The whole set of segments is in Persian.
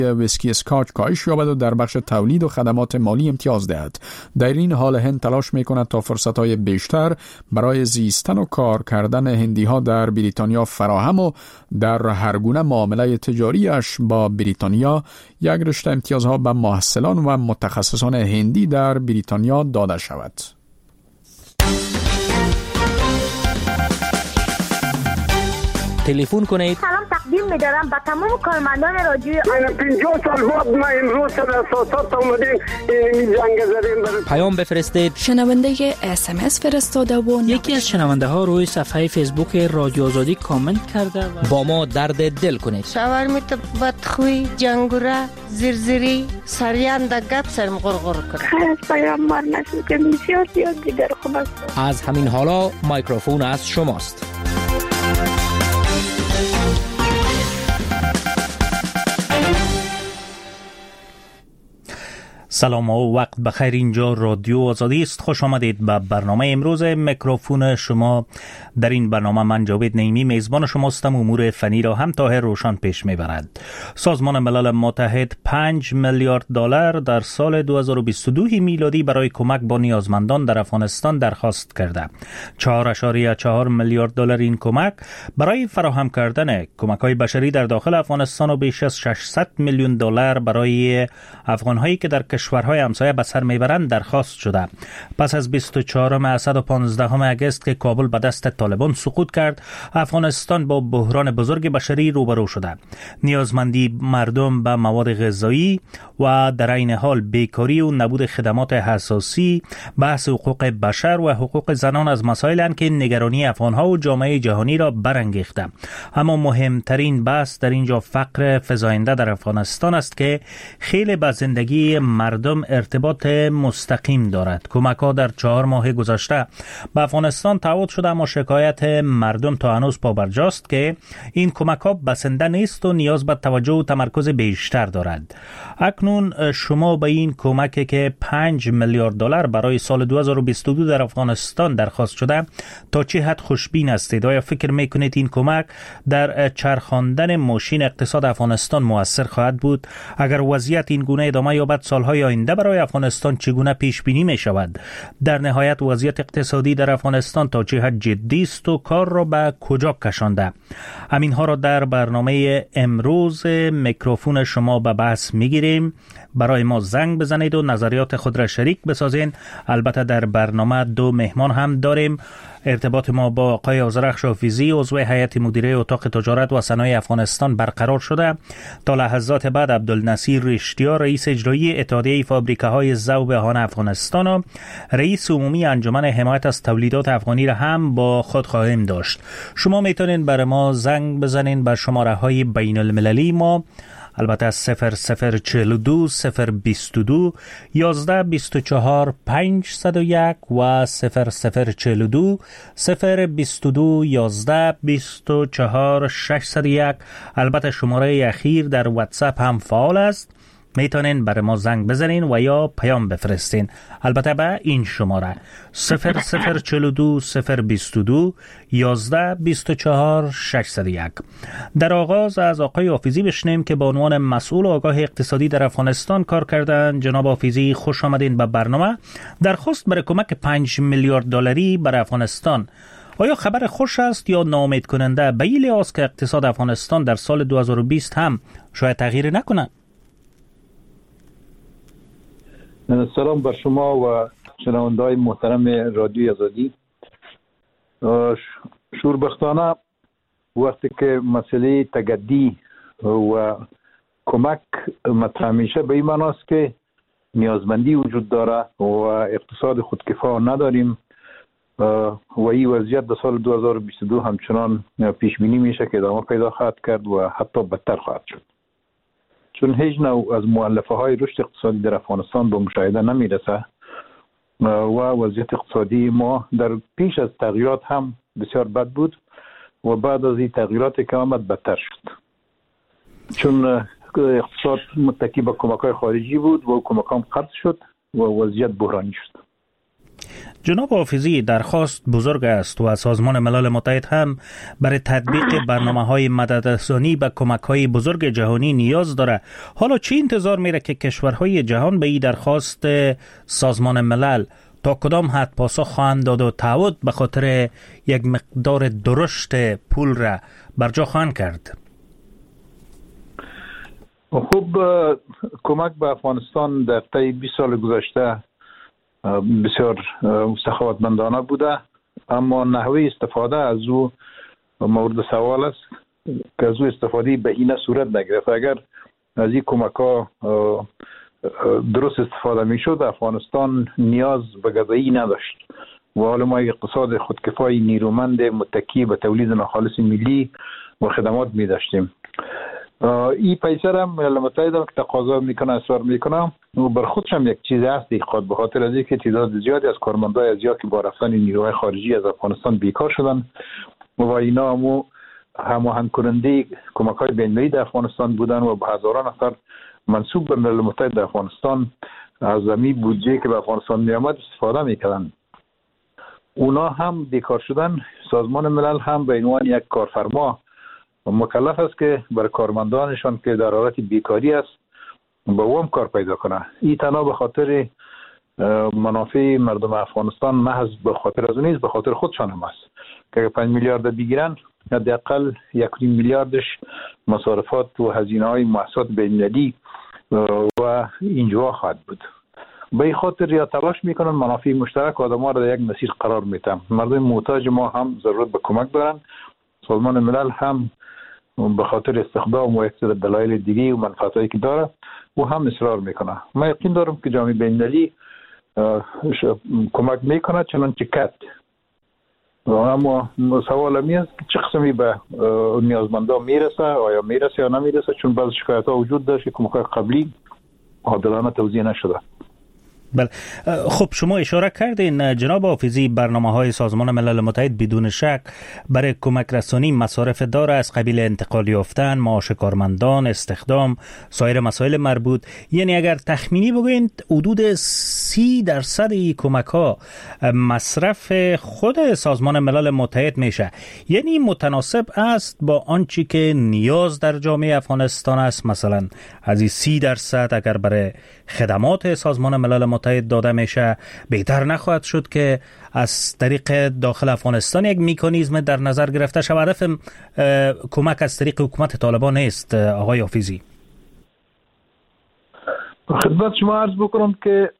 ویسکی اسکاچ کاهش یابد و در بخش تولید و خدمات مالی امتیاز دهد. در این حال هند تلاش می‌کند تا فرصت‌های بیشتر برای زیستن و کار کردن هندی‌ها در بریتانیا فراهم و در هر گونه معامله تجاریش با بریتانیا یک رشته امتیازها به محصلان و متخصصان هندی در بریتانیا داده شود. تلفن کنید. سلام تقدیم می‌دارم به تمام کارمندان رادیوی 50 سال بعد ما امروز در اساسات اومدیم این جنگ زدیم. پیام بفرستید. شنونده SMS فرستاده و یکی از شنونده ها روی صفحه فیسبوک رادیو آزادی کامنت کرده با ما درد دل کنید. شاورمیت بدخوی جنگوره زرزری سریان در گپ سرم غرغر کنه. خیلی پیام مار نشد که بسیار دیگر خوب است. از همین حالا میکروفون از شماست. سلام و وقت بخیر. اینجا رادیو آزادی است. خوش آمدید به برنامه امروز. میکروفون شما در این برنامه من جاوید نعیمی میزبان شماستم. امور فنی را هم طاهر روشن پیش میبرد. سازمان ملل متحد 5 میلیارد دلار در سال 2022 میلادی برای کمک با نیازمندان در افغانستان درخواست کرده. 4.4 میلیارد دلار این کمک برای فراهم کردن کمک‌های بشری در داخل افغانستان و بیش از 600 میلیون دلار برای افغان‌هایی که در کشورهای همسایه به سر میبرند درخواست شده. پس از 24 اسد و 15 اگست که کابل به دست طالبان سقوط کرد، افغانستان با بحران بزرگ بشری روبرو شده. نیازمندی مردم به مواد غذایی و در عین حال بیکاری و نبود خدمات اساسی، بحث حقوق بشر و حقوق زنان از مسائلی که نگرانی افغانها و جامعه جهانی را برانگیخته. اما مهمترین بحث در اینجا فقر فزاینده در افغانستان است که خیلی به زندگی مردم ارتباط مستقیم دارد. کمک‌ها در 4 ماه گذشته به افغانستان تعهد شده، اما شکایت مردم تا هنوز پابرجاست که این کمک‌ها بسنده نیست و نیاز به توجه و تمرکز بیشتر دارد. اکنون شما به این کمکی که 5 میلیارد دلار برای سال 2022 در افغانستان درخواست شده تا چه حد خوشبین هستید؟ آیا فکر میکنید این کمک در چرخاندن ماشین اقتصاد افغانستان مؤثر خواهد بود؟ اگر وضعیت این گونه ادامه یابد، سالهای آینده برای افغانستان چگونه پیش بینی می شود؟ در نهایت وضعیت اقتصادی در افغانستان تا چه حد جدی است و کار را به کجا کشانده؟ همینها را در برنامه امروز میکروفون شما به بحث میگیریم. برای ما زنگ بزنید و نظریات خود را شریک بسازین. البته در برنامه 2 مهمان هم داریم. ارتباط ما با آقای آذرخش حافظی عضو هیئت مدیره اتاق تجارت و صنایع افغانستان برقرار شده. تا لحظات بعد عبدالنصیر رشتیا رئیس اجرایی اتحادیه فابریکه‌های ذوب اهان افغانستان و رئیس عمومی انجمن حمایت از تولیدات افغانی را هم با خود خواهیم داشت. شما میتونین برای ما زنگ بزنین بر شماره‌های بین المللی ما، البته 0042 022 11 24 501 و 0042 022 11 24 601. البته شماره اخیر در واتساپ هم فعال است. میتونین برای ما زنگ بزنین و یا پیام بفرستین، البته به این شماره 0042 022 11 24 601. در آغاز از آقای حافظی بشنیم که با عنوان مسئول آگاه اقتصادی در افغانستان کار کردن. جناب حافظی خوش آمدین به برنامه. درخواست برای کمک 5 میلیارد دلاری برای افغانستان آیا خبر خوش است یا ناامید کننده؟ به این لحاظ که اقتصاد افغانستان در سال 2020 هم شاید تغییر نکنه. سلام بر شما و شنونده‌های محترم رادیو آزادی. شوربختانه وقتی که مسئله تجدید و کمک مطرح میشه به این معناست که نیازمندی وجود داره و اقتصاد خودکفا نداریم و این وضعیت در سال 2022 همچنان پیش بینی میشه که ادامه پیدا خواهد کرد و حتی بدتر خواهد شد، چون هیچ نوع از مؤلفه های رشد اقتصادی در افغانستان به مشاهده نمیرسه و وضعیت اقتصادی ما در پیش از تغییرات هم بسیار بد بود و بعد از این تغییرات که آمد بدتر شد، چون اقتصاد متکی به کمک های خارجی بود و کمک هم قطع شد و وضعیت بحرانی شد. جناب حافظی، درخواست بزرگ است و از سازمان ملل متحد هم برای تطبیق برنامه‌های مددرسانی به کمک‌های بزرگ جهانی نیاز داره. حالا چی انتظار میره که کشورهای جهان به این درخواست سازمان ملل تا کدام حد پاسخ خواهند داد و تعهد به خاطر یک مقدار درشت پول را برجا خواهند کرد؟ خب کمک به افغانستان در طی 20 سال گذشته بسیار سخاوتمندانه بوده، اما نحوه استفاده از او مورد سوال است که از او استفاده به این صورت نگرفت. اگر از این کمک ها درست استفاده می شد، افغانستان نیاز به غذایی نداشت و حالا ما اقتصاد خودکفایی نیرومند متکی به تولید ناخالص ملی و خدمات می داشتیم. این پیسه هم ملل متحد هم که تقاضا میکنه، اصرار میکنه و بر خودش هم یک چیز هست خود به خاطر از اینکه تعداد زیادی از کارمندای ازیا که با رفتن نیروهای خارجی از افغانستان بیکار شدن و اینا هم هماهنگ کننده کمک‌های بین‌المللی در افغانستان بودن و به هزاران نفر منسوب به ملل متحد در افغانستان از زمین بودجه که به افغانستان میامد استفاده میکردن. اونا هم بیکار شدن. سازمان ملل هم به عنوان یک کارفرما مکلف است که برای کارمندانشان که در حالت بیکاری است با هم کار پیدا کنه. این تنها به خاطر منافع مردم افغانستان محض به خاطر از اون نیست، به خاطر خودشان هم است که 5 میلیارد بگیرن حداقل 1.5 میلیاردش مصارفات و هزینه‌های مؤسسات بین‌المللی و اینجا خواهد بود. به این خاطر یا تلاش میکنن منافع مشترک آدم‌ها را در یک مسیر قرار میدن. مردم محتاج ما هم ضرورت به کمک دارن. سازمان ملل هم به خاطر استخدام و یک دلایل دیگه و منفعتایی که داره او هم اصرار میکنه. من یقین دارم که جامعه بین‌المللی کمک میکنه چنانچه کد. اما سوال می است که چه قسمی به نیازمندان میرسه، آیا میرسه یا نمیرسه، چون بعض شکایت ها وجود داشت که کمک قبلی عادلانه توزیع نشده. بله، خب شما اشاره کردین جناب حافظی برنامه‌های سازمان ملل متحد بدون شک برای کمک رسانی مصارف داره، از قبیل انتقال یافتن، معاش کارمندان، استخدام، سایر مسائل مربوط. یعنی اگر تخمینی بگوین حدود 30% این کمک‌ها مصرف خود سازمان ملل متحد میشه. یعنی متناسب است با آنچه که نیاز در جامعه افغانستان است. مثلا از این 30% اگر برای خدمات سازمان ملل متحد داده میشه، بهتر نخواهد شد که از طریق داخل افغانستان یک میکانیزم در نظر گرفته شود؟ هدف کمک از طریق حکومت طالبان نیست آقای حافظی. خدمت شما عرض بکنم که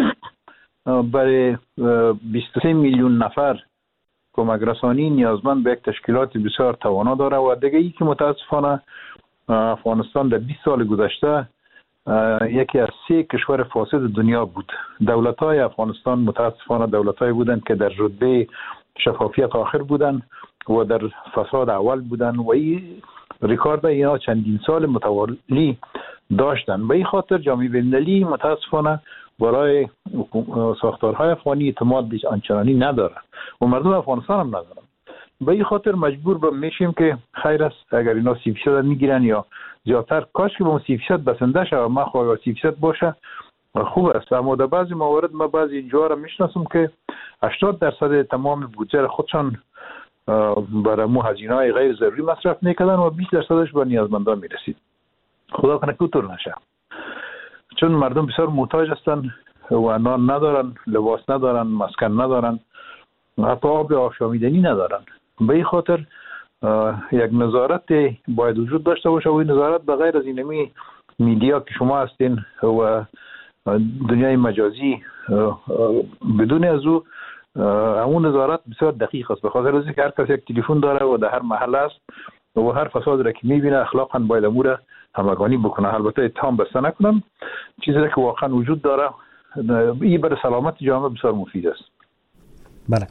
برای 23 میلیون نفر کمک رسانی نیازمند به یک تشکیلات بسیار توانا داره و دیگه ای که متاسفانه افغانستان در 20 سال گذشته یکی از 3 کشور فاسد دنیا بود. دولت‌های افغانستان متاسفانه دولت‌های بودند که در رتبه شفافیت آخر بودند و در فساد اول بودند و این ریکارد اینا چندین سال متوالی داشتند. به این خاطر جامعه بین‌المللی متاسفانه برای ساختارهای افغانی اعتماد آنچنانی نداره و مردم افغانستان هم ندارن. به این خاطر مجبور میشیم که خیر است اگر اینا 30% میگیرن یا زیادتر، کاش که با 30% بسنده شه و ما خواهی 30% باشه خوب است. اما در بعضی موارد ما بعضی جا را میشناسم که 80% تمام بودجه خودشان برای مو هزینه‌های غیر ضروری مصرف میکردن و 20%ش به نیازمندان میرسید. خدا کنه که طور نشه، چون مردم بسیار محتاج هستند و نان ندارن، لباس ندارن، مسکن ندارن، حتی آب آشامیدنی ندارن. به این خاطر یک نظارت باید وجود داشته باشه و این نظارت به غیر از اینمی میدیا که شما هستین و دنیای مجازی بدون از او همون نظارت بسیار دقیق است، به خاطر از اینکه هر کس یک تلفن داره و در هر محل است و هر فساد را که میبینه اخلاقا باید امور همگانی بکنه. البته اتهام بسته نکنم، چیزی که واقعا وجود داره این برای سلامت جامعه بسیار مفید است. بله،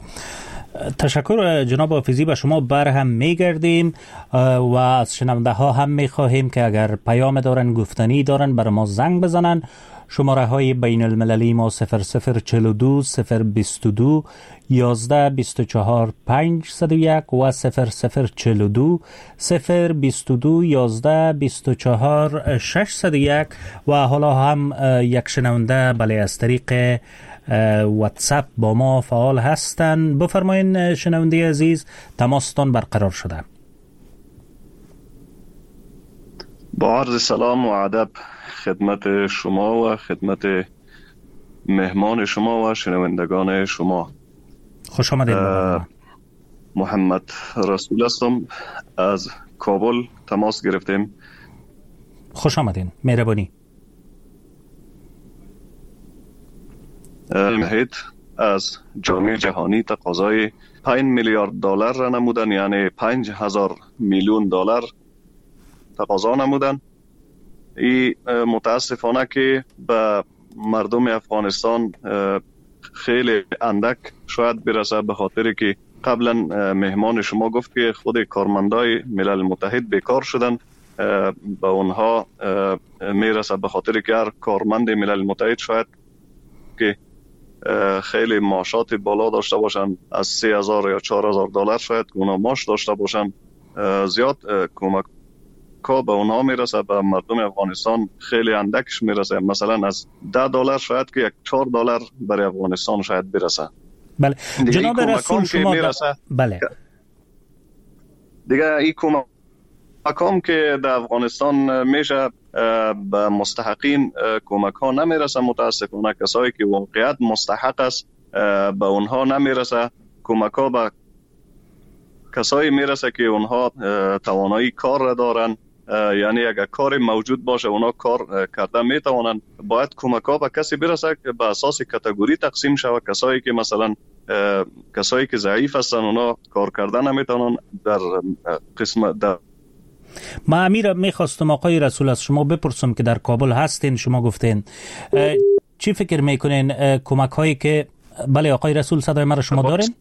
تشکر جناب حافظی. به شما هم میگردیم و از شنونده ها هم میخواهیم که اگر پیام دارن، گفتنی دارن، برای ما زنگ بزنن. شماره های بین المللی ما 0042 022 11 24 501 و 0042 022 11 24 601. و حالا هم یک شنونده بله از طریق واتساپ با ما فعال هستند. بفرمایین شنونده عزیز، تماستان برقرار شده. با عرض سلام و ادب خدمت شما و خدمت مهمان شما و شنوندگان شما. خوش آمدید. محمد رسول هستم، از کابل تماس گرفتیم. خوش آمدین. مهربانی. مهید از جامعه جهانی تقاضای 5 میلیارد دلار را نمودن، یعنی 5,000 میلیون دلار تقاضا نمودن. این متاسفانه که به مردم افغانستان خیلی اندک شاید برسه، به خاطر که قبلا مهمان شما گفت که خود کارمندای ملل متحد بیکار شدن. به اونها میرسه به خاطر که هر کارمند ملل متحد شاید که خیلی معاشات بالا داشته باشن، از 3,000 یا 4,000 دلار شاید که اونا معاش داشته باشن، زیاد کمک که به اونها میرسه. به مردم افغانستان خیلی اندکش میرسه. مثلا از 10 دلار شاید که 4 دلار برای افغانستان شاید برسه. بله جناب رسول شما بله دیگه این کمکام که در افغانستان میشه به مستحقین کمک ها نمیرسه. متاسفانه کسایی که واقعیت مستحق است به اونها نمیرسه. کمک ها به کسایی میرسه که اونها توانایی کار را دارن، یعنی اگر کار موجود باشه اونا کار کرده میتوانن. باید کمک ها به کسی برسه که به اساس کاتگوری تقسیم شود. کسایی که مثلا کسایی که ضعیف هستن اونا کار کردن نمیتونن. در قسم در ما امیر میخواستم آقای رسول از شما بپرسم که در کابل هستین، شما گفتین چی فکر میکنین کمک هایی که بله آقای رسول صدای مرا شما دارین؟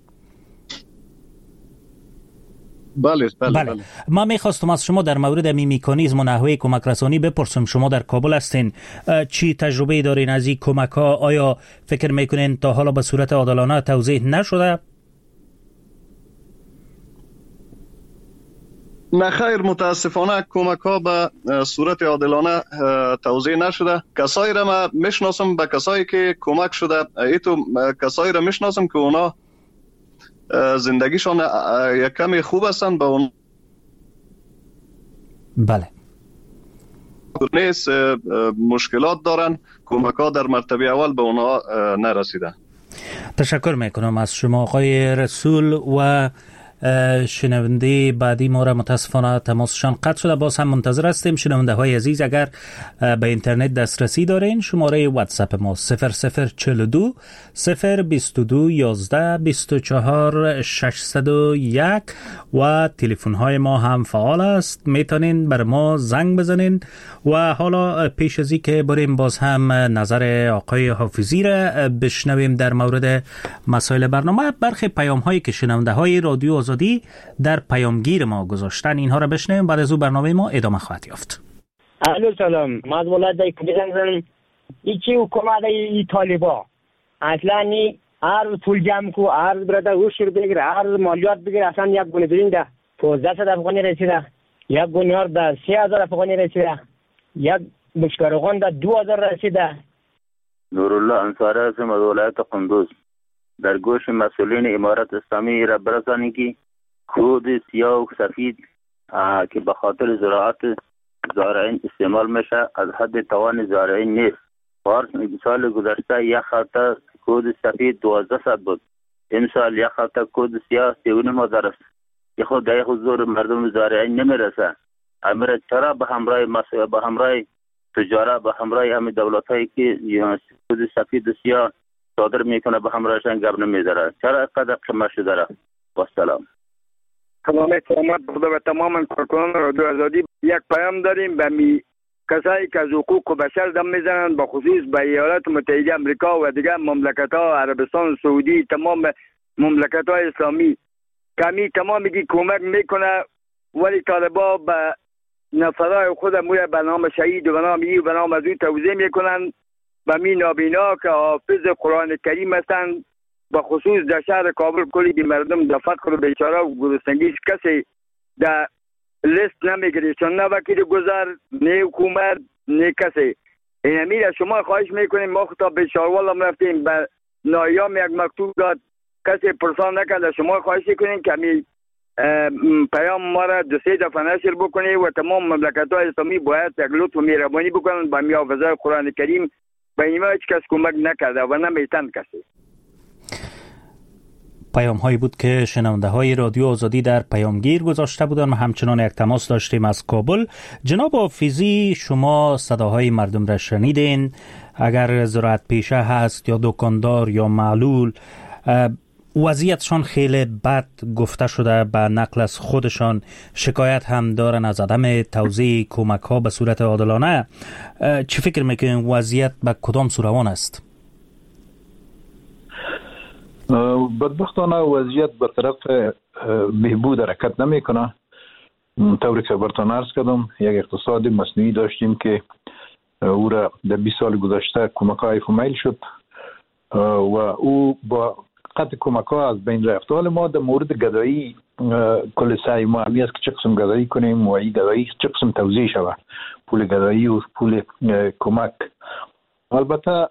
بله. ما میخواستم از شما در مورد میکانیزم و نحوه کمک رسانی بپرسم. شما در کابل هستین، چی تجربه دارین از این کمک ها؟ آیا فکر میکنین تا حالا به صورت عادلانه توزیع نشده؟ نه خیر، متاسفانه کمک ها به صورت عادلانه توزیع نشده. کسایی را من میشناسم، به کسایی که کمک شده ایتو کسایی را میشناسم که اونا زندگیشان یک کمی خوب هستن. به اون بله نیست مشکلات دارن. کمک ها در مرتبه اول به اونها نرسیده. تشکر میکنم از شما آقای رسول. و شنونده بعدی ما را متاسفانه تماسشان قطع شده، باز هم منتظر هستیم. شنونده های عزیز اگر به اینترنت دسترسی دارین، شماره واتساپ ما 0042 022 11 24 601 و تلفن های ما هم فعال است، میتونین بر ما زنگ بزنین. و حالا پیش از این که بریم باز هم نظر آقای حافظی را بشنویم در مورد مسائل برنامه، برخی پیام هایی که شنونده های رادیو آزادی در پیامگیر ما گذاشتن اینها را بشنویم، بعد از او برنامه ما ادامه خواهد یافت. الو سلام، من ولادای کلیدن ایچی حکومت ای طالبا اصلا نی هر پول جمع کو، هر برده وشور بگیره، هر مالیات بگیره، اصلا یک گونه برین ده 1500 افغانی رسیده، یک گونیار ده 3000 افغانی رسیده، یک بشکارغان ده 2000 رسیده. نورالله انصاری هستم از ولایت قندوز. در گوش مسئولین امارت اسلامی را برسانی که کود سیاه و سفید که به خاطر زراعت زارعین استعمال میشه از حد توان زارعین نیست. سال گذشته یک خطه کود سفید 1200 بود، امسال یک خطه کود سیاه 3.5 است که خود در حضور مردم زارعین نمیرسه. امیر چرا به همراه تجارت به همراه همه دولت هایی که کود سفید و سیاه صادر میکنه به همراهشان گپ نمیذاره؟ چرا اینقدر قیمت شده؟ با سلام. تمام احترامات به تمام کارکنان رادیو آزادی. یک پیام داریم به کسایی که از حقوق بشر دم میزنن، به خصوص به ایالات متحده آمریکا و دیگر مملکت ها، عربستان سعودی، تمام مملکت های اسلامی. کمی تمامی که کمک میکنه ولی طالبا به نفرای خود موی به نام شهید و به نام ای و به نام از او توضیح میکنن به می نابینا که حافظ قرآن کریم هستند. به خصوص در شهر کابل کلی بی مردم در فقر و بیچاره و گرسنگی کسی در لیست نمیگیره، چون نه وکیل گذر، نه حکومت، نه کسی. این امیر شما خواهش میکنیم، ما خطاب به شاروالم رفتیم، به نایام یک مکتوب داد، کسی پرسان نکرده. شما خواهش کنیم که می پیام ما را 2-3 دفعه نشر بکنی و تمام مملکت های اسلامی باید یک لطف و مهربانی بکنن با میافظه قرآن کریم. به اینما هیچ کس کمک نکرده و نمیتن کسی. پیام هایی بود که شنونده های رادیو آزادی در پیامگیر گذاشته بودن. ما همچنان یک تماس داشتیم از کابل. جناب حافظی، شما صداهای مردم را شنیدین. اگر زراعت پیشه هست یا دکاندار یا معلول، وضعیتشان خیلی بد گفته شده، به نقل از خودشان شکایت هم دارن از عدم توزیع کمک ها به صورت عادلانه. چی فکر میکنین وضعیت به کدام سو است؟ بدبختانه وضعیت به طرف بهبود حرکت نمیکنه. طوری که براتون عرض کردم، یک اقتصاد مصنوعی داشتیم که او را در 20 سال گذشته کمک های فامیل شد و او با قطع کمک ها از بین رفت. حال ما در مورد گدایی کل سعی ما همی است که چه قسم گدایی کنیم و این گدایی چه قسم توزیع شود، پول گدایی و پول کمک. البته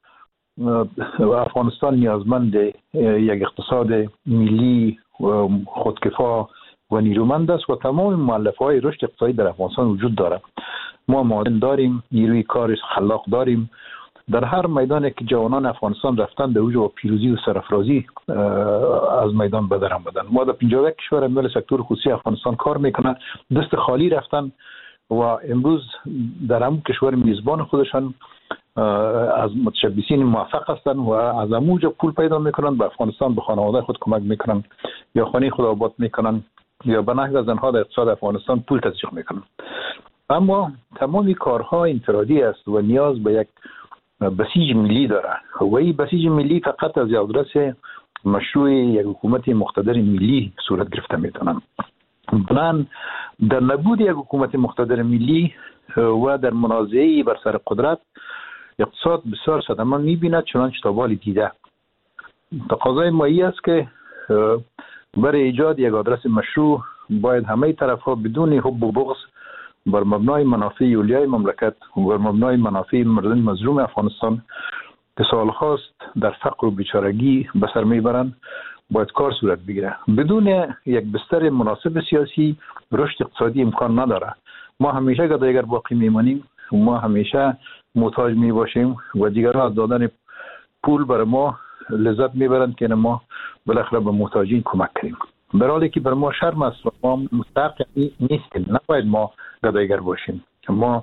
افغانستان نیازمند یک اقتصاد ملی خودکفا و نیرومند است و تمام مؤلفه‌های رشد اقتصادی در افغانستان وجود دارد. ما معادن داریم، نیروی کار خلاق داریم. در هر میدانی که جوانان افغانستان رفتن در اوج و پیروزی و سرافرازی از میدان به در آمدن. ما در 51 کشور ملی سکتور خصوصی افغانستان کار میکنن، دست خالی رفتن و امروز در همون کشور میزبان خودشان از متشبثین موفق هستند و از همونجا پول پیدا میکنن، به افغانستان به خانواده خود کمک میکنن یا خانه خود آباد میکنن یا به نحو زنها در اقتصاد افغانستان پول تزریق میکنن. اما تمامی کارها انفرادی است و نیاز به یک بسیج ملی داره و این بسیج ملی فقط از یادرس مشروع یک حکومت مقتدر ملی صورت گرفته میتونن. بنان در نبود یک حکومت مقتدر ملی و در منازعه بر سر قدرت، اقتصاد بسیار صدمه میبیند چنانچه تا بالی دیده. تقاضای ما ای است که برای ایجاد یک آدرس مشروع باید همه طرف ها بدون حب و بغض بر مبنای منافع اولیای مملکت و بر مبنای منافع مردم مظلوم افغانستان که سالهاست در فقر و بیچارگی به سر میبرند باید کار صورت بگیره. بدون یک بستر مناسب سیاسی رشد اقتصادی امکان نداره. ما همیشه گدایگر باقی میمانیم و ما همیشه محتاج میباشیم و دیگران از دادن پول برای ما لذت میبرند که ما بالاخره به محتاجین کمک کنیم. در حالی که بر ما شرم است و ما مستحق نیستیم. نباید ما گدایگر باشیم. ما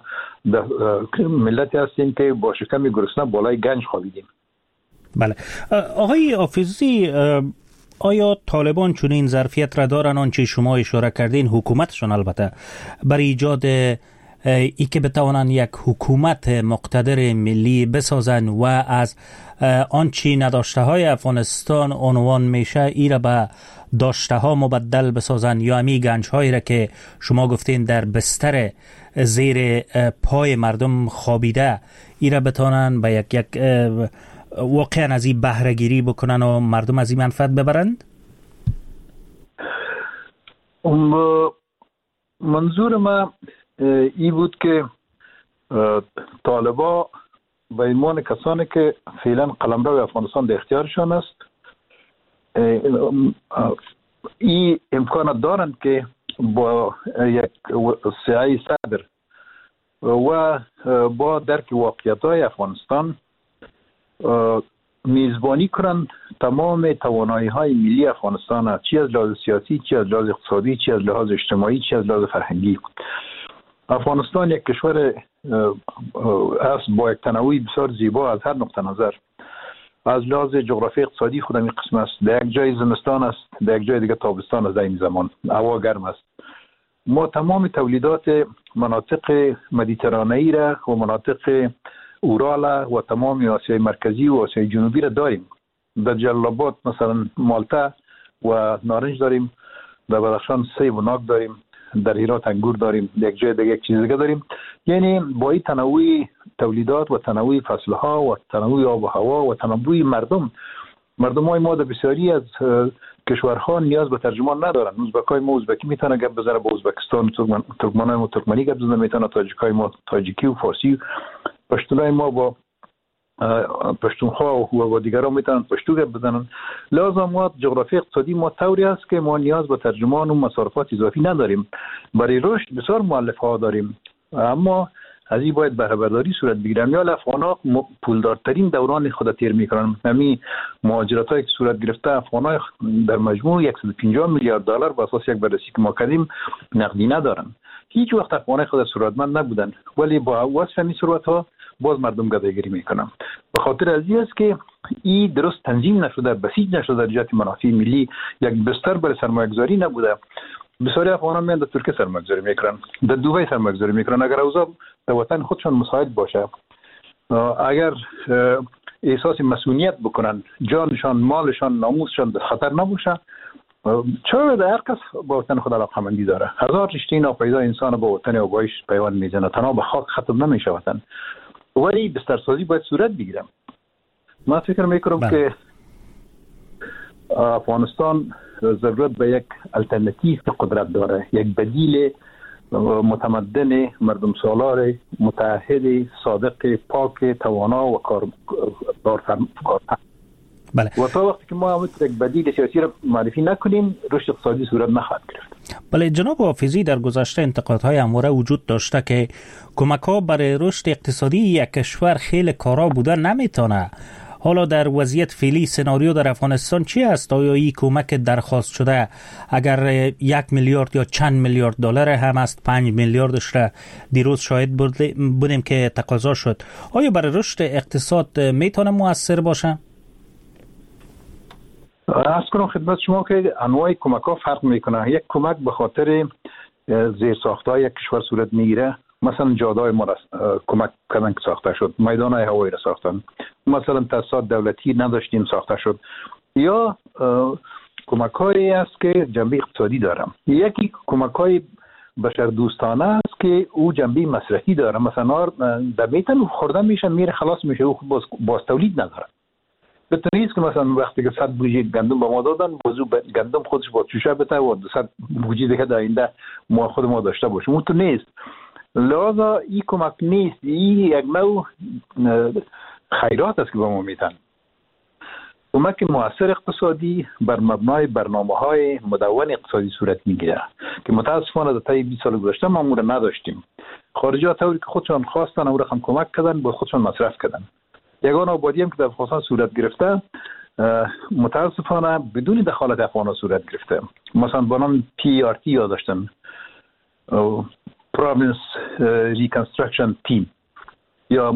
ملتی هستیم که با شکم گرسنه بالای گنج خوابیدیم. بله. آقای حافظی، آیا طالبان چون این ظرفیت را دارن آنچه شما اشاره کردین، حکومتشون البته، برای ایجاد ای که بتوانند یک حکومت مقتدر ملی بسازن و از آنچه نداشته های افغانستان عنوان میشه ای را به داشته ها مبدل بسازن یا امی گنج هایی را که شما گفتین در بستر زیر پای مردم خوابیده ای را بتوانن به یک واقعا از این بهره گیری بکنن و مردم از این منفعت ببرند؟ منظور ما ای بود که طالبا به ایمان کسانی که فعلا قلمرو افغانستان در اختیارشان است ای امکانات دارند که با یک سعی صدر و با درک واقعیت‌های افغانستان میزبانی کنند تمام توانایی‌های ملی افغانستان، چی از لحاظ سیاسی، چی از لحاظ اقتصادی، چی از لحاظ اجتماعی، چی از لحاظ فرهنگی. افغانستان یک کشور است با یک تنوع بسیار زیبا از هر نقطه نظر. از لحاظ جغرافی اقتصادی خودم این قسم است. در یک جای زمستان است، در یک جای دیگه تابستان است. در این زمان هوا گرم است. ما تمام تولیدات مناطق مدیترانه‌ای را و مناطق اورال و تمام آسیای مرکزی و آسیای جنوبی را داریم. در جلال آباد مثلا مالته و نارنج داریم، در بدخشان سیب و ناک داریم، در هرات انگور داریم، در یک جای دیگه یک چیز دیگه داریم. یعنی با این تنوع تولیدات و تنوع فصلها و تنوع آب و هوا و تنوع مردمای ما در بسیاری از کشورها نیاز به ترجمان ندارن. ازبکای ما ازبکی میتونه گپ بزنه با ازبکستان، ترکمنای ما ترکمنی گپ بزنه میتونه، تاجیکای ما تاجیکی و فارسی پشتونای ما با پشتونخوا و دیگران میتونن پشتو بدنن. لازم ما جغرافی اقتصادی ما طوری است که ما نیاز به ترجمان و مصارفات اضافی نداریم. برای رشد بسیار مؤلفه ها داریم، اما از این باید بهره برداری صورت بگیرن. یا افغان‌ها پولدارترین دوران خود تیر میکنن. همین مهاجرت هایی که صورت گرفته، افغان‌ها در مجموع 150 میلیارد دلار به اساس یک بررسی که ما کردیم نقدی ندارن. هیچ وقت افغان‌ها خود ثروتمند نبودن، ولی با وصف همین ثروت‌ها باز مردم گدایگیری میکنن. به خاطر از این است که این درست تنظیم نشده، بسیج نشده در جهت منافع ملی، یک بستر برای سرمایه‌گذاری نبوده. بسیاری افغان‌ها میان در ترکیه سرمایه‌گذاری میکنن، در دبی سرمایه‌گذاری میکنن. اگر اوضاع در وطن خودشون مساعد باشه، اگر احساس مسئولیت بکنن، جانشان، مالشان، ناموسشان در خطر نباشه، چرا در هر کس با وطن خود علاقه‌مندی داره. هزار رشته ناپیدا انسان با وطن و بایش پیوند میزنه، تنها به خاک ختم نمیشه وطن. ولی بسترسازی باید صورت بگیره. من فکر میکنم که افغانستان ضرورت به یک الټرناتیو قدرت داره، یک بدیل متمدن، مردم سالار، متعهد، صادق، پاک، توانا و کارفرما. بله. و تا وقتی که ما یک بدیل سیاسی را معرفی نکنیم، رشد اقتصادی صورت نخواهد گرفت. بله جناب حافظی، در گذشته انتقادهای همواره وجود داشته که کمک‌ها برای رشد اقتصادی یک کشور خیلی کارا بوده نمیتونه. حالا در وضعیت فعلی سناریو در افغانستان چی است؟ آیا این کمک درخواست شده اگر 1 میلیارد یا چند میلیارد دلار هم است، 5 میلیاردش را دیروز شاهد بودیم که تقاضا شد، آیا برای رشد اقتصاد میتونه مؤثر باشه؟ از کنم خدمت شما که انواع کمک ها فرق میکنه. یک کمک به خاطر زیرساخت‌های یک کشور صورت میگیره، مثلا جاده‌های ما را کمک کردن که ساخته شد، میدان‌های هوایی را ساختن، مثلا تاسیسات دولتی نداشتیم ساخته شد. یا کمک‌هایی است که جنبه اقتصادی داره. یکی کمک‌های بشر دوستانه است که او جنبه مصرفی داره، مثلا در میتن خوردن میشه، میره خلاص میشه، او باز تولید نداره. به طوری است که مثلا وقتی که 100 بوجه گندم به ما دادن، موضوع گندم خودش با چوشه بده و 200 بوجه دیگه در آینده ما خود ما داشته باشیم. اون تو نیست. لذا این کمک نیست، این یک نوع خیرات است که به ما میتن. کمک مؤثر اقتصادی بر مبنای برنامه‌های مدون اقتصادی صورت میگیره که متاسفانه در طی 20 سال گذشته ما امور نداشتیم. خارجی‌ها طوری که خودشان خواستن امور هم کمک کردن، با خودشان مصرف کردن. یگان آبادی هم که در افغانستان صورت گرفته متاسفانه بدون دخالت افغان‌ها صورت گرفته. مثلا با نام PRT یا داشتن، Province Reconstruction Team، یا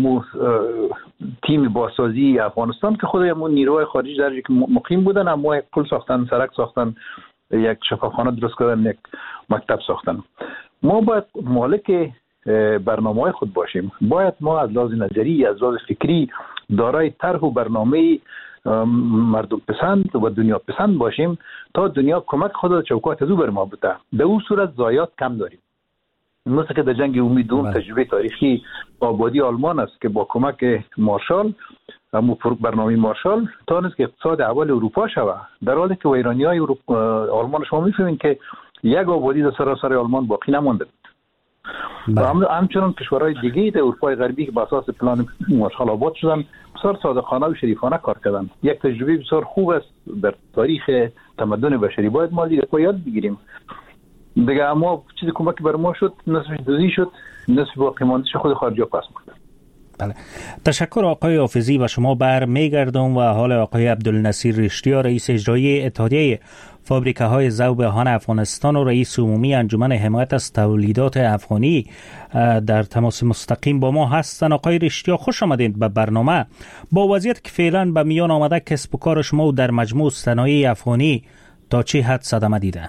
تیم بازسازی افغانستان که خودمون نیروهای خارجی در که مقیم بودن، اما یک پل ساختن، سرک ساختن، یک شفاخانه درست کردن، یک مکتب ساختن. ما باید مالک برنامه‌های خود باشیم. باید ما از لحاظ نظری، از لحاظ فکری دارای طرح و برنامه مردم پسند و دنیا پسند باشیم تا دنیا کمک خود را چوکات از او بر ما بده. به اون صورت ضایعات کم داریم. مثل که در جنگ امید دوم تجربه تاریخی آبادی آلمان است که با کمک مارشال، برنامه مارشال، تانست که اقتصاد اول اروپا شود، در حالی که ایرانی‌های آلمان شما می‌فهمید که یک آبادی در سراسر آلمان باقی نمانده بود. و همچنان کشورهای دیگه در اروپای غربی که با اساس پلان مارشال آباد شدن، بسیار صادقانه و شریفانه کار کردن. یک تجربه بسیار خوب است در تاریخ تمدن بشری. باید ما دیگه یاد بگیریم. دیگه اما چیزی کمک بر ما شد، نصفش دوزی شد، نصف باقی ماندهش خود خارجی ها پس بردن. بله. تشکر آقای حافظی و شما بر میگردم و حال آقای عبدالنصیر رشتیا، رئیس اجرایی اتحادیه فابریکه های ذوب آهن افغانستان و رئیس عمومی انجمن حمایت از تولیدات افغانی در تماس مستقیم با ما هستند. آقای رشتیا خوش آمدید به برنامه. با وضعیت که فعلا به میان آمده، کسب و کار شما در مجموع صنایع افغانی تا چه حد صدمه دیده؟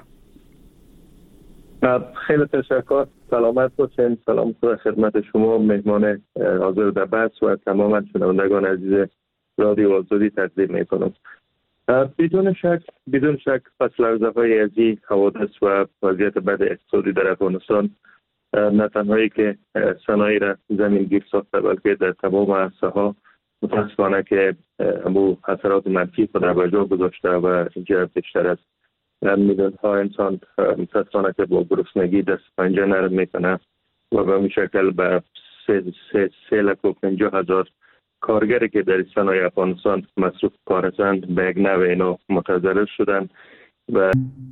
خیلی تشکر. سلامت باشین. سلام خدمت شما مهمان حاضر در بحث و تمام شنوندگان عزیز رادیو آزادی تقدیم میکنم. بدون شک پس لرزه‌های از این حوادث و وضعیت بد اقتصادی در افغانستان نه تنهایی که صنایع را زمینگیر ساخته، بلکه در تمام عرصه‌ها متاسفانه که همو اثرات منفی خود را به جا گذاشته و اینجا بیشتر از میلیون ها انسان متاسفانه که با گرسنگی دست پنجه نرم میکنه و به این شکل به 350,000 کارگری که در صنایع افغانستان مصروف کار هستند به یک نوع اینا متضرر شدند و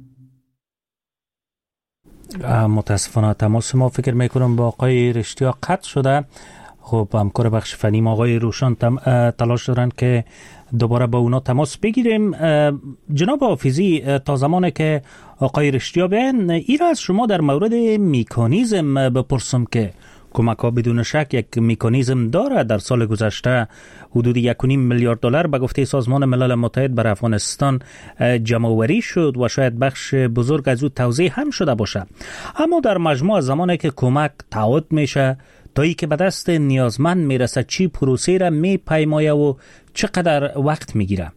متاسفانه تماس ما فکر میکنم با آقای رشتیا قطع شده. خب همکار بخش فنی آقای روشان تلاش دارن که دوباره با اونا تماس بگیریم. جناب حافظی، تا زمانی که آقای رشتیا بیان این را از شما در مورد میکانیزم بپرسم که کمک ها بدون شک یک میکانیزم داره. در سال گذشته حدود 1.5 میلیارد دلار به گفته سازمان ملل متحد بر افغانستان جمع‌آوری شد و شاید بخش بزرگ از او توزیع هم شده باشه. اما در مجموع زمانی که کمک تعهد میشه تا ای که به دست نیازمند میرسه چی پروسه را میپیمایه و چقدر وقت میگیره؟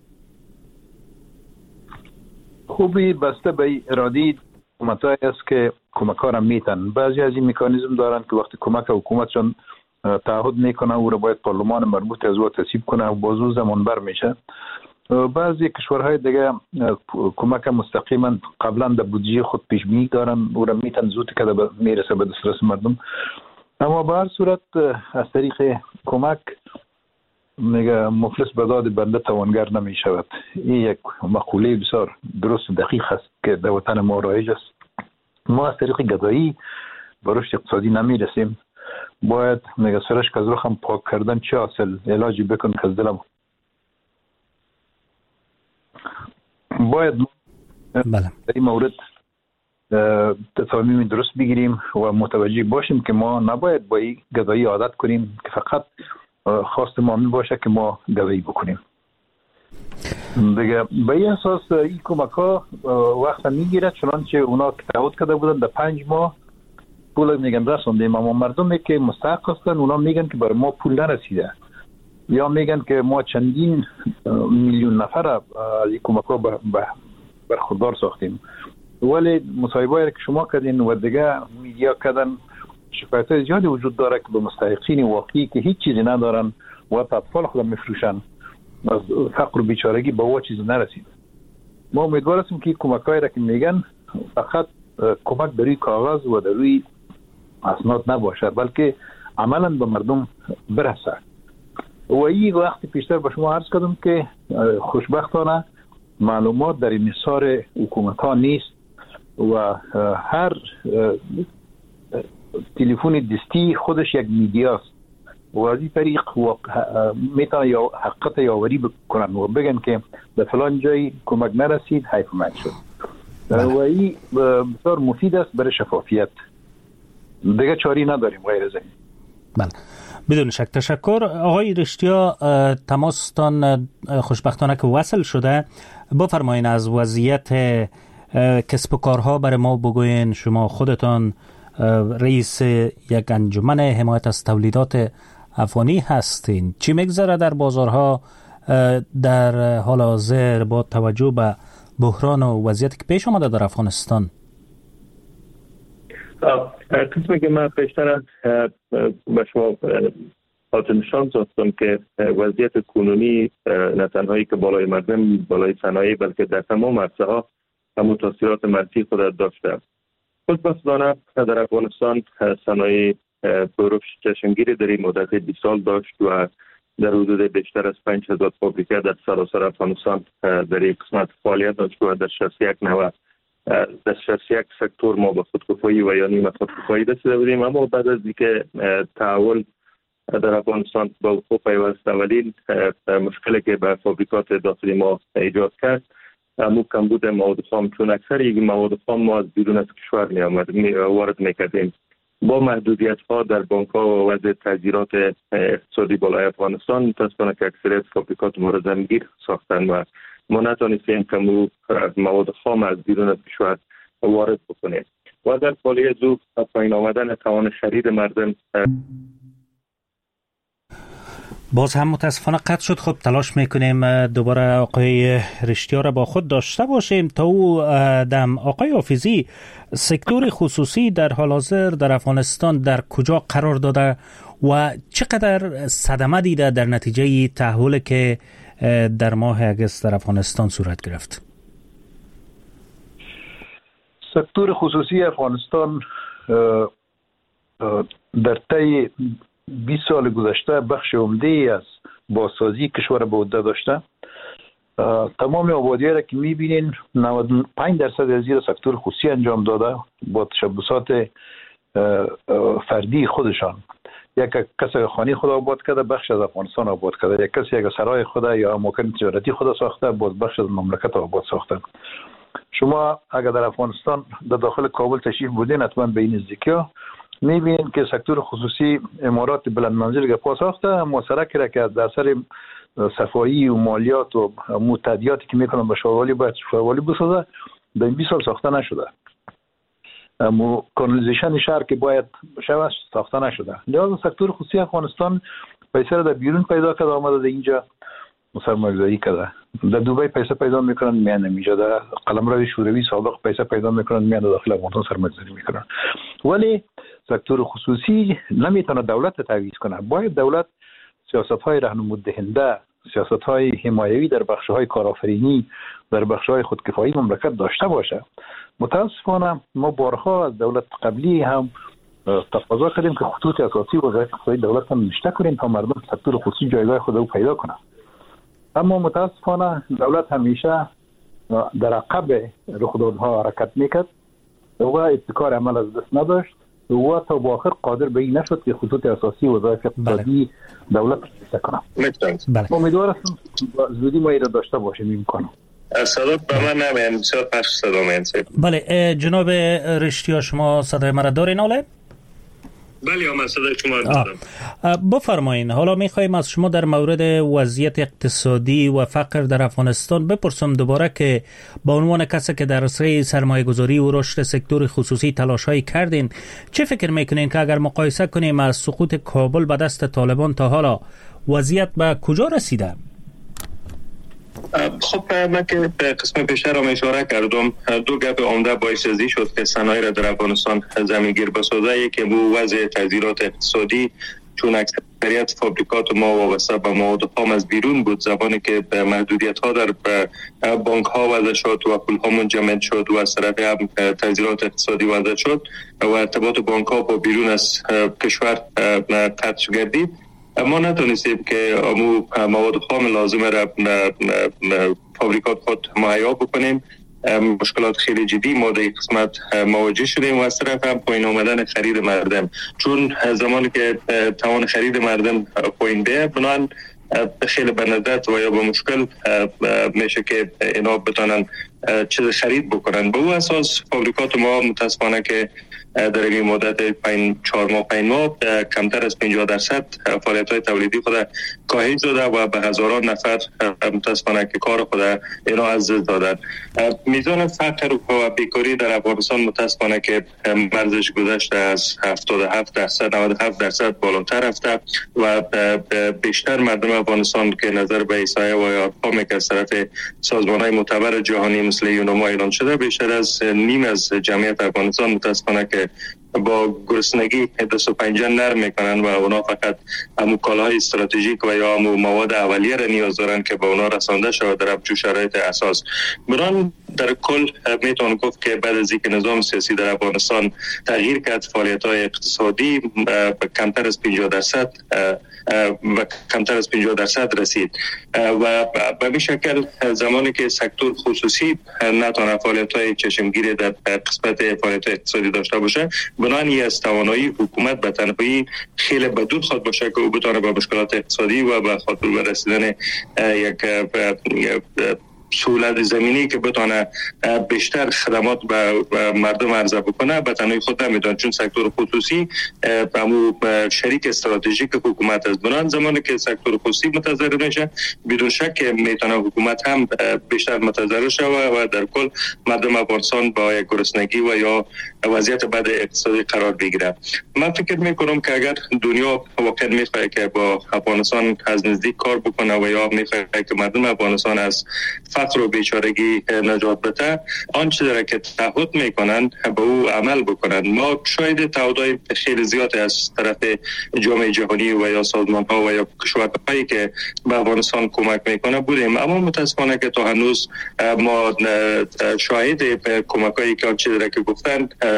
خوبی بسته به ارادی حکومت‌هایی است که کمک ها را میتن. بعضی از این مکانیزم دارن که وقتی کمک حکومتشون تعهد میکنه او را باید پارلمان مربوط از او تصویب کنه و بازو زمان بر میشه. بعضی کشورهای دیگه کمک مستقیما قبلا در بودجه خود پیش بینی دارن، او را میتن زود که میرسه به دسترس مردم. اما به هر صورت از طریق کمک میگه مفلس به داد بنده توانگر نمی شود. این یک مقوله بسیار درست و دقیق است که در وطن ما رایج است. ما از طریق گدایی به رشد اقتصادی نمی رسیم. باید میگه سرش که از رخم پاک کردن چه حاصل، علاجی بکن که از دلم. باید در این مورد تصامیم درست بگیریم و متوجه باشیم که ما نباید با این گدایی عادت کنیم که فقط خواست ما می باشه که ما گدایی بکنیم. دیگه به این اساس این کمک ها وقت میگیره، چنانچه اونا که تعهد کرده بودن در 5 ماه پول میگن رسوندیم، اما مردمی که مستحق هستن اونا میگن که برای ما پول نرسیده، یا میگن که ما چندین میلیون نفر از این کمک ها برخوردار ساختیم. ولی مصاحبه‌ای که شما کردین و دیگه میدیا کردن شکایت‌های زیادی وجود داره که به مستحقین واقعی که هیچ چیزی ندارن و اطفال خود میفروشن از فقر و بیچارگی به وا چیزی نرسید. ما امیدوار هستیم که کمک‌هایی را که میگن فقط کمک در روی کاغذ و در روی اسناد نباشد، بلکه عملاً به مردم برسه. و این وقتی پیشتر به شما عرض کردم که خوشبختانه معلومات در انحصار حکومت‌ها نیست و هر تلفن دستی خودش یک میدیاست و از این طریق میتونه یا حقیقت یاوری بکنن و بگن که به فلان جای کمک نرسید، حیف من شد. و این بسیار مفید است برای شفافیت. دیگه چاری نداریم غیر از این. بله، بدون شک. تشکر. آقای رشتیا، تماستان خوشبختانه که وصل شده. بفرمایین از وضعیت کسب و کارها برای ما بگوین. شما خودتان رئیس یک انجمن حمایت از تولیدات افغانی هستین. چی میگذره در بازارها در حال حاضر با توجه به بحران و وضعیتی که پیش آمده در افغانستان؟ قسمی که من پیشتر به شما خاطر نشان دادم که وضعیت کنونی نه تنهایی که بالای مردم، بالای صنایع، بلکه در تمام عرصه ها همون تاثیرات منفی خود داشته. خوشبختانه در افغانستان صنایع به چشمگیری در این مدت 20 سال داشت و در حدود بیشتر از 5000 فابریکه در سراسر افغانستان در این قسمت فعالیت داشت و در 61 سکتور ما به خودکفایی و یا نیمه خودکفایی رسیده بودیم. اما بعد از اینکه تحول در افغانستان با وقوع پیوست اولین مشکلی که به فابریکات داخلی ما ایجاد کرد همون کمبود مواد خام، چون اکثر این مواد خام ما از بیرون از کشور وارد میکردیم. با محدودیت ها در بانک ها و وضع تغییرات اقتصادی بالای افغانستان متاسفانه که اکثریت فابریکات ما را زمینگیر ساختن و ما نتونستیم که مواد خام از بیرون از کشور وارد بکنیم و در پالی زو پایین آمدن توان خرید مردم باز هم متاسفانه قطع شد. خب تلاش میکنیم دوباره آقای رشتیا را با خود داشته باشیم. تا او دم آقای حافظی، سکتور خصوصی در حال حاضر در افغانستان در کجا قرار داده و چقدر صدمه دیده در نتیجه تحولی که در ماه اگست در افغانستان صورت گرفت؟ سکتور خصوصی افغانستان در طی 20 سال گذشته بخش عمده از بازسازی کشور به عهده داشته. تمام آبادی‌ها را که می‌بینین 95% از زیر سکتور خصوصی انجام داده با تشبثات فردی خودشان. یک کسی خانه خود آباد کرده، بخش از افغانستان آباد کرده. یک کسی یک سرای خود یا مکان تجارتی خود ساخته، باز بخش از مملکت آباد ساخته. شما اگر در افغانستان در داخل کابل تشریف بودین حتما به این نزدیکی‌ها می‌بینید که سکتور خصوصی عمارات بلند منزل گپا ساخته، اما سرک را که در اثر صفایی و مالیات و متادیاتی که میکنن به شوالی باید شوالی بسازه به این 20 سال ساخته نشده. اما کانالیزیشن شهر که باید شود ساخته نشده. لذا سکتور خصوصی افغانستان پیسه را در بیرون پیدا کرده، آمده در اینجا سرمایه‌گذاری کرده. در دبی پیسه پیدا میکنن میان اینجا، در قلمرو شوروی سابق پیسه پیدا میکنن میان داخل افغانستان سرمایه‌گذاری میکنن. ولی سکتور خصوصی نمیتونه دولت تعویض کنه. باید دولت سیاست‌های راهنمود دهنده، سیاست‌های حمایوی در بخش‌های کارآفرینی، در بخش‌های خودکفایی مملکت داشته باشه. متاسفانه ما بارها از دولت قبلی هم تقاضا کردیم که خطوط اساسی وظایف اقتصادی دولت هم نشته کنیم تا مردم سکتور خصوصی جایگاه خود رو پیدا کنه. اما متاسفانه دولت همیشه در عقب رخدادها حرکت میکرد و ابتکار عمل از دست نداشت و تا با آخر قادر به این نشد که خطوط اساسی وظایف اقتصادی دولت نشته کنه. امیدوارم زودی ما ایراد داشته باشیم امکانو. صدا به من نمیاد، بسیار پخش صدا میاد. بله جناب رشتیا شما صدای مرا دارین حاله؟ بله من صدای شما رو دارم. بفرمایین. حالا میخوایم از شما در مورد وضعیت اقتصادی و فقر در افغانستان بپرسم دوباره که با عنوان کسی که در عرصه سرمایه گذاری و رشد سکتور خصوصی تلاش‌هایی کردین، چه فکر میکنین که اگر مقایسه کنیم از سقوط کابل به دست طالبان تا حالا وضعیت به کجا رسیده؟ خب من که به قسم پیشتر هم اشاره کردم، دو گپ عمده باعث ازی شد که صنایع را در افغانستان زمینگیر بسازه. یکی بو وضع تغییرات اقتصادی، چون اکثریت فابریکات ما وابسته به مواد خام از بیرون بود، زمانی که محدودیت ها در بانک ها وضع شد و پول ها منجمد شد و از طرف هم تغییرات اقتصادی وضع شد و ارتباط بانک ها با بیرون از کشور قطع گردید، ما نتونستیم که مواد خام لازم را فابریکات خود مهیا بکنیم. مشکلات خیلی جدی ما در قسمت مواجه شدیم و از طرف هم پایین آمدن خرید مردم، چون زمانی که توان خرید مردم پایین بیه بنابراین خیلی به ندرت و یا به مشکل میشه که اینا بتونن چیز خرید بکنن. به او اساس فابریکات ما متاسفانه که در این مدت 4 ماه 5 ماه کمتر از 50% فعالیت‌های تولیدی خود کاهش داده و به هزاران نفر متاسفانه که کار خود اینا از دست دادن. میزان فقر و بیکاری در افغانستان متاسفانه که مرزش گذشته از 77% 97% بالاتر رفته و بیشتر مردم افغانستان که نظر به احصایه و ارقامی که از طرف سازمان‌های معتبر جهانی مثل یونما اعلام شده، بیشتر از نیم از جمعیت افغانستان متاسفانه که با گرسنگی دست و پنجه نرم میکنن و اونا فقط همون کالاهای استراتژیک و یا همون مواد اولیه را نیاز دارن که به اونا رسانده شود در همچون شرایط اساس. بران در کل میتونم گفت که بعد از اینکه نظام سیاسی در افغانستان تغییر کرد، فعالیت‌های اقتصادی کمتر از 50% رسید و به این شکل زمانی که سکتور خصوصی نتونه فعالیت‌های چشمگیری در قسمت فعالیت اقتصادی داشته باشه، بنابراین از توانایی حکومت به تنهایی خیلی بدون خود باشه که او بتونه به مشکلات اقتصادی و به خاطر رسیدن یک سهولت زمینی که بتونه بیشتر خدمات به مردم عرضه بکنه به تنهایی خود نمیتونه، چون سکتور خصوصی همون شریک استراتژیک حکومت است. بنابراین زمانی که سکتور خصوصی متضرر میشه بدون شک میتونه حکومت هم بیشتر متضرر شه و در کل مردم افغانستان با یک گرسنگی و یا وضعیت بد اقتصادی قرار بگیره. من فکر میکنم که اگر دنیا واقعا میخواد که با افغانستان از نزدیک کار بکنه و یا میخواد که مردم افغانستان از فقر و بیچارگی نجات بده، آنچه را که تعهد میکنن به او عمل بکنن. ما شاید تعهدهای خیلی زیاد از طرف جامعه جهانی و یا سازمان ها و یا کشورهایی که به افغانستان کمک میکنه بودیم، اما متاسفانه که تا هنوز ما شاهد کمکایی که آنچه را که گفتن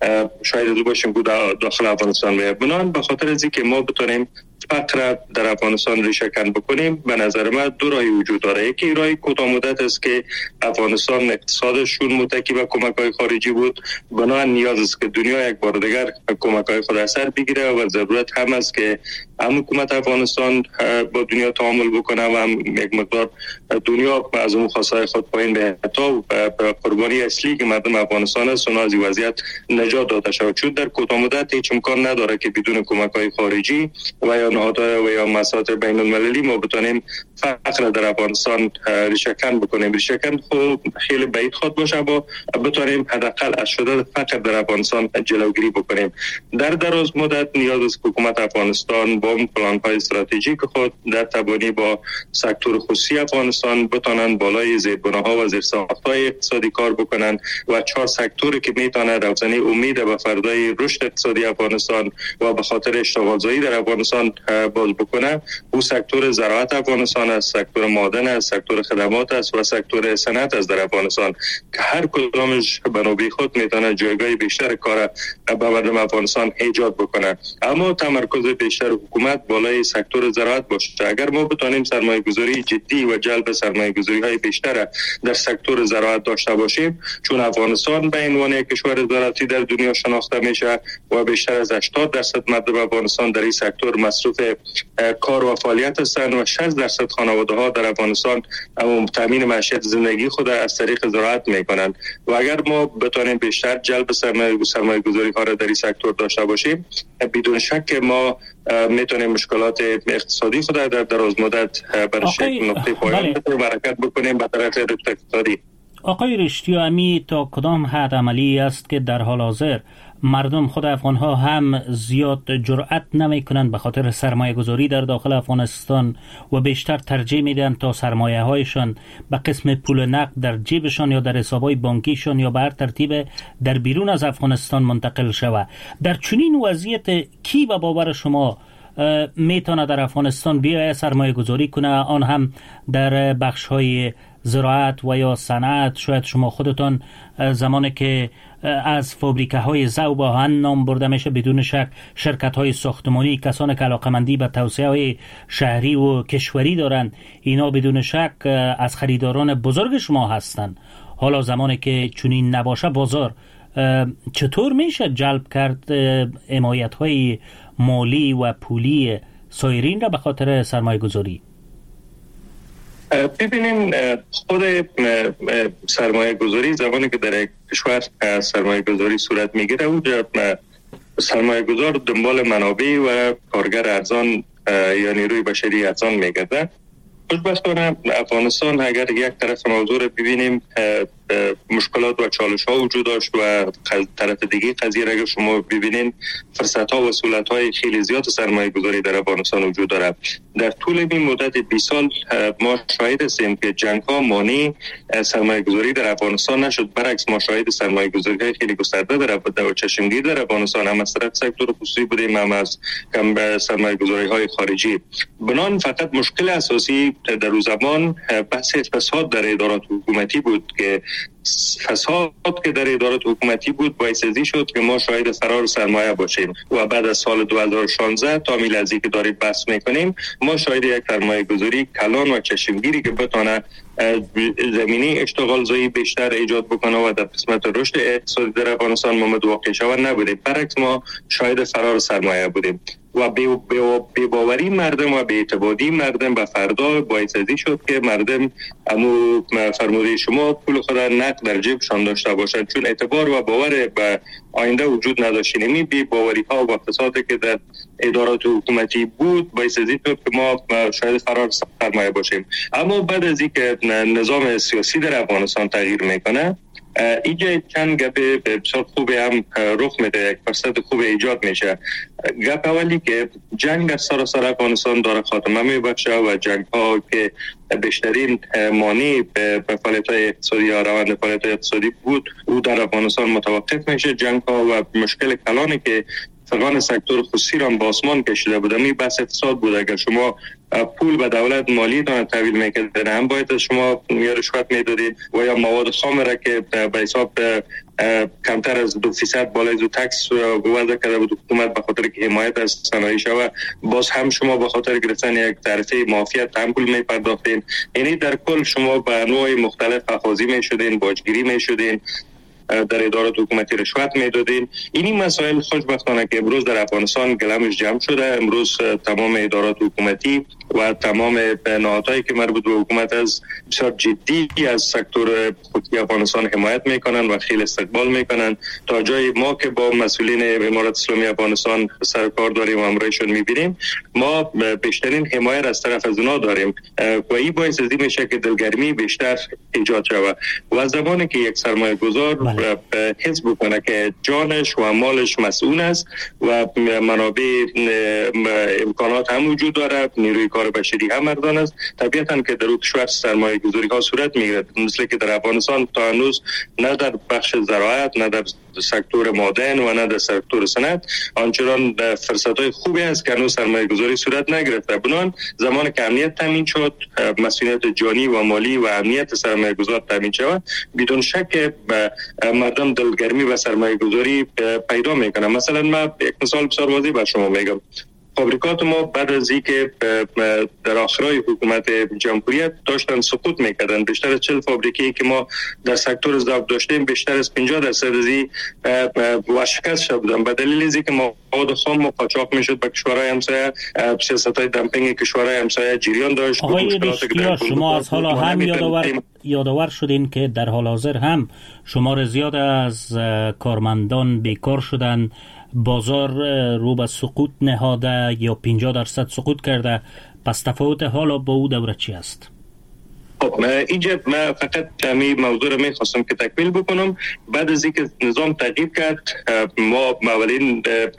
شاید باشیم که داخل افغانستان بیاید. بنابراین به خاطر از اینکه ما بتونیم فقر در افغانستان ریشه کن بکنیم، به نظر من دو راهی وجود داره. یکی راهی کوتاه مدت است که افغانستان اقتصادشون متکی به کمک‌های خارجی بود، بنابراین نیاز است که دنیا یک بار دیگر کمک‌های خود اثر بگیره و ضرورت هم است که هم حکومت افغانستان با دنیا تعامل بکنه و هم یک مقدار دنیا از اون خواستهای خود پایین به حتی قربانی اصلی که مردم افغانستان است و از این وضعیت نجات داده شود، چون در کوتاه مدت هیچ امکان نداره که بدون کمک‌های خارجی و یا نهادهای و یا مساطر بین المللی ما بتونیم فقر در افغانستان ریشه کن بکنیم. ریشه کن خیلی بعید خود باشه با بتونیم حداقل از شدن فقر در افغانستان جلوگیری بکنیم. در دراز مدت نیاز است که حکومت افغانستان با پلان‌های استراتژیک خود در تبانی با سکتور خصوصی افغانستان بتونن بالای زیربناها و زیرساخت‌های اقتصادی کار بکنن و 4 سکتوری که میتونه روزنی امید به فردای رشد اقتصادی افغانستان و به خاطر اشتغالزایی در افغانستان باز بکنه. او سکتور زراعت افغانستان است، سکتور معدن است، سکتور خدمات است و سکتور صنعت است در افغانستان که هر کدامش به نوبه خود میتونه جایگاه بیشتر کار به مردم افغانستان ایجاد بکنه. اما تمرکز بیشتر حکومت بالای سکتور زراعت باشه. اگر ما بتونیم سرمایه‌گذاری جدی و جلب سرمایه‌گذاری‌های بیشتر در سکتور زراعت داشته باشیم، چون افغانستان به عنوان یک کشور زراعتی در دنیا شناخته میشه و بیشتر از 80% مردم افغانستان در این سکتور مصروف کار و فعالیت هستند و 60% خانواده‌ها در افغانستان تامین معیشت زندگی خود از طریق زراعت میکنند و اگر ما بتونیم بیشتر جلب سرمایه‌گذاری‌ها را در این سکتور داشته باشیم، بدون شک ما میتونیم مشکلات اقتصادی خود در دراز مدت برش یک نقطه پایان بتونیم حرکت بکنیم به طرف رشد اقتصادی. آقای رشتیو، امی تا کدام حد عملی است که در حال حاضر مردم خود افغانها هم زیاد جرأت نمی کنند به خاطر سرمایه گذاری در داخل افغانستان و بیشتر ترجیح میدن تا سرمایه هایشان به قسم پول نقد در جیبشان یا در حسابهای بانکیشان یا به هر ترتیب در بیرون از افغانستان منتقل شود. در چنین وضعیت کی به باور شما میتونه در افغانستان بیاید سرمایه گذاری کنه، آن هم در بخش های زراعت و یا صنعت؟ شاید شما خودتان زمانی که از فابریکه های ذوب آهن نام برده میشه، بدون شک شرکت های ساختمانی، کسان که علاقمندی به توسعه های شهری و کشوری دارند، اینا بدون شک از خریداران بزرگ شما هستند. حالا زمانی که چنین نباشه بازار، چطور میشه جلب کرد حمایت های مالی و پولی سایرین را به خاطر سرمایه گذاری؟ ببینیم خود سرمایه گذاری زمانی که در یک کشور سرمایه گذاری صورت میگیره، اونجا سرمایه گذار دنبال منابع و کارگر ارزان یا نیروی بشری ارزان میگرده. خوشبختانه افغانستان اگر یک طرف موضوع رو ببینیم مشکلات و چالش ها وجود داشت و طرف دیگه قضیه اگر شما ببینین فرصت ها و سهولت های خیلی زیاد سرمایه گذاری در افغانستان وجود داره. در طول این مدت 20 سال ما شاهد هستیم که جنگ ها مانع سرمایه گذاری در افغانستان نشد، برعکس ما شاهد سرمایه گذاری های خیلی گسترده در چشمگیر در افغانستان هم از طرف سکتور خصوصی بودیم، هم از سرمایه گذاری های خارجی. بنان فقط مشکل اساسی در اون زمان بحث فساد در ادارات حکومتی بود که فساد که در ادارات حکومتی بود باعث شد که ما شاهد فرار سرمایه باشیم و بعد از سال 2016 تا میلادی که داریم بحث میکنیم ما شاهد یک سرمایه گذاری کلان و چشمگیری که بتونه زمینه اشتغال زایی بیشتر ایجاد بکنه و در قسمت رشد اقتصادی در افغانستان واقع شود نبودیم، برعکس ما شاهد فرار سرمایه بودیم و بی باوری مردم و بی اعتمادی مردم به فردا باعث شد که مردم امو فرموده شما پول خود نقد در جیبشان داشته باشند، چون اعتبار و باور به آینده وجود نداشت. یعنی بی باوری ها و فسادی که در ادارات حکومتی بود باعث شد که ما شاید فرار سرمایه باشیم. اما بعد از اینکه نظام سیاسی در افغانستان تغییر میکنه، اینجا چند گپ بسیار خوبی هم رخ میده، یک فرصت خوب ایجاد میشه. گپ اولی که جنگ در سراسر افغانستان داره خاتمه میبخشه و جنگ ها که بیشترین مانع به فعالیت‌های اقتصادی یا روند فعالیت اقتصادی بود او در افغانستان متوقف میشه. جنگ ها و مشکل کلانی که فقان سکتور خصوصی را با آسمان کشیده بود، این بحث اقتصاد بود. اگر شما پول به دولت مالی دانه تحویل میکردن هم باید شما یا رشوت میدادید و یا مواد خام را که به حساب کمتر از 2% بالای دو تکس وضع کرده بود حکومت به خاطر که حمایت از صنایع و باز هم شما به خاطر گرفتن یک تعرفه معافیت هم پول می‌پرداختین. یعنی در کل شما به انواع مختلف اخاذی می‌شدین، باجگیری می‌شدین، در ادارات حکومتی رشوت میدادین. این مسائل خوشبختانه که امروز در افغانستان گلمش جمع شده. امروز تمام ادارات حکومتی و تمام نهادهایی که مربوط به حکومت از بسیار جدی از سکتور خودی افغانستان حمایت میکنن و خیلی استقبال میکنن. تا جای ما که با مسئولین امارات اسلامی افغانستان سر کار داریم و همراهشون میبینیم، ما بیشترین حمایت از طرف از اونا داریم و این باعث از این میشه که دلگرمی بیشتر ایجاد شود. و زمانی که یک سرمایه گذار حس بکنه که جانش و مالش مسئول است و منابع امکانات هم وجود داره، نیروی کار بشری هم مردان است، طبیعتاً که در کشور سرمایه گذاری ها صورت میگیرد. مثل که در افغانستان تا هنوز نه در بخش زراعت، نه در سکتور معدن و نه در سکتور صنعت آنچنان فرصت‌های خوبی است که هنوز سرمایه گذاری صورت نگرفته. بنابراین زمان که امنیت تامین شد، مسئولیت جانی و مالی و امنیت سرمایه گذار تامین شود، بدون شک مردم دلگرمی و سرمایه گذاری پیدا میکنن. مثلا من یک مثال بسیار واضح به شما میگم. فابریکات ما بعد از اینکه در آخرای حکومت جمهوریت داشتن سقوط میکردن، بیشتر از 40 فابریکی که ما در سکتور ضبط داشتیم بیشتر از 50% از این ورشکست شدن به دلیل اینکه مواد خام قاچاق میشد به کشورهای همسایه، سیاست‌های دمپینگ کشورهای همسایه جریان داشت. آقای رشتیا، شما از حالا هم یادآور شدین که در حال حاضر هم شمار زیاد از کارمندان بیکار شدن، بازار رو به سقوط نهاده یا 50% سقوط کرده. پس تفاوت حالا با او دوره چی است؟ خب اینجا من فقط همین موضوع رو میخواستم که تکمیل بکنم. بعد از اینکه نظام تغییر کرد، ما اولین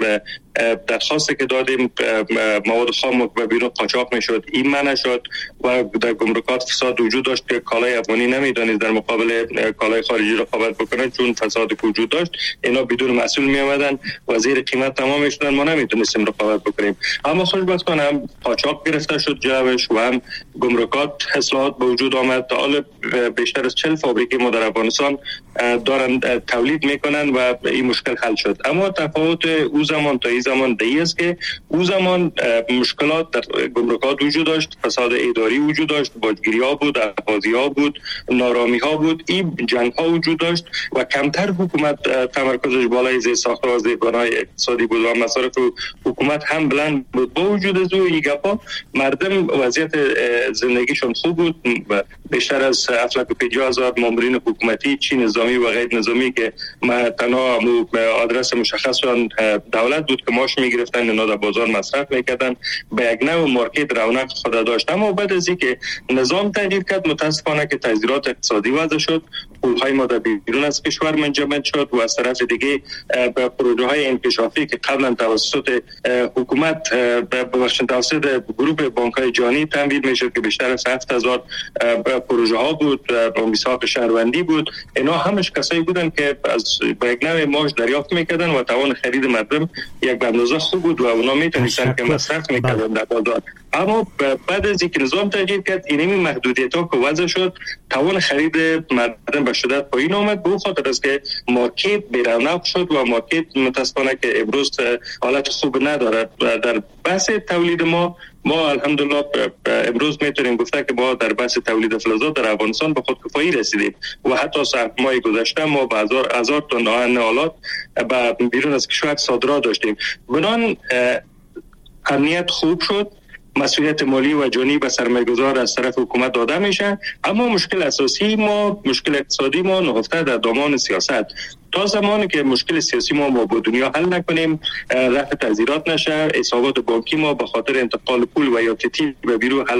درخواستی که دادیم مواد خام به بیرون قاچاق میشد، این منع شد و در گمرکات فساد وجود داشت که کالای افغانی نمیدانید در مقابل کالای خارجی رقابت بکنن، چون فساد وجود داشت. اینا بدون مسئول می آمدن و زیر قیمت تمام میشدن، ما نمیتونستیم رقابت بکنیم. اما خوشبختانه هم قاچاق گرفته شد جلوش و هم گمرکات اصلاحات به وجود آمد. حالا بیشتر از 40 فابریکه ما در افغانستان دارن تولید میکنن و این مشکل حل شد. اما تفاوت او زمان تا این زمان دیگه است که او زمان مشکلات در گمرکات وجود داشت، فساد اداری وجود داشت، باجگیری ها بود، اخاذی ها بود، نارامی ها بود، این جنگ ها وجود داشت و کمتر حکومت تمرکزش بالای زیر ساخت و زیربنای اقتصادی بود و مصارف حکومت هم بلند بود. با وجود از این گپا مردم وضعیت زندگیشون خوب بود. بیشتر از 750,000 مامورین حکومتی چی نظامی و غیر نظامی که تنها آدرس مشخصشان دولت بود که ماش میگرفتن، اینا در بازار مصرف میکردن، به یک نوع مارکت رونق خود داشت. اما بعد از اینکه نظام تغییر کرد، متاسفانه که تغییرات اقتصادی وضع شد، پولهای ما در بیرون از کشور منجمد شد و از طرف دیگه به پروژه های انکشافی که قبلا توسط حکومت توسط گروه بانک‌های جهانی تمویل میشد که بیشتر از 7,000 پروژه ها بود و میثاق شهروندی بود، اینا همش کسایی بودن که از با یک نوع معاش دریافت میکردن و توان خرید مردم یک اندازه خوب بود و اونا میتونستن که مصرف میکردن در بازار. اما بعد از اینکه نظام تغییر کرد، این محدودیت‌ها که وضع شد، توان خرید مردم به شدت پایین آمد. به خاطر است که مارکت بی‌رونق شد و مارکت متاسفانه که امروز حالت خوب ندارد. در بحث تولید ما الحمدلله امروز میتونیم گفته که ما در بحث تولید فلزات در افغانستان به خودکفایی رسیدیم و حتی سهم‌های گذشته ما به هزار تن آلات به بیرون از کشور صادرات داشتیم. بنابراین امنیت خوب شد، مسئولیت مالی و جانی به سرمایه‌گذار از طرف حکومت داده میشه. اما مشکل اساسی ما، مشکل اقتصادی ما نهفته در دامان سیاست. تا زمانی که مشکل سیاسی ما با دنیا حل نکنیم، رفع تذیرات نشه، حسابات بانکی ما به خاطر انتقال پول و یا تیل به بیرون حل